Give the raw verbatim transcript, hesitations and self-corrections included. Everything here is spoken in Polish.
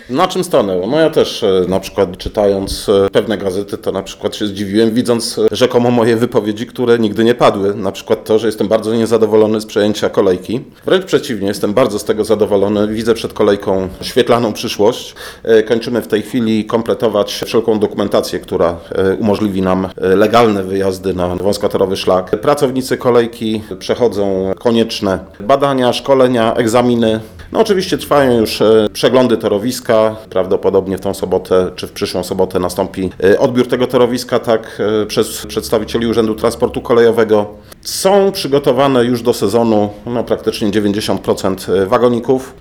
Na czym stanęło? No ja też e, na przykład czytając e, pewne gazety, to na przykład się zdziwiłem, widząc e, rzekomo moje wypowiedzi, które nigdy nie padły. Na przykład to, że jestem bardzo niezadowolony z przejęcia kolejki. Wręcz przeciwnie, jestem bardzo z tego zadowolony. Widzę przed kolejką świetlaną przyszłość. E, Kończymy w tej chwili kompletować wszelką dokumentację, która e, umożliwi nam e, legalne wyjazdy na wąskotorowy szlak. Pracownicy kolejki przechodzą konieczne badania, szkolenia, egzaminy. No oczywiście trwają już e, przeglądy torowiska. Prawdopodobnie w tą sobotę czy w przyszłą sobotę nastąpi e, odbiór tego torowiska tak e, przez przedstawicieli Urzędu Transportu Kolejowego. Są przygotowane już do sezonu no, praktycznie dziewięćdziesiąt procent wagoników.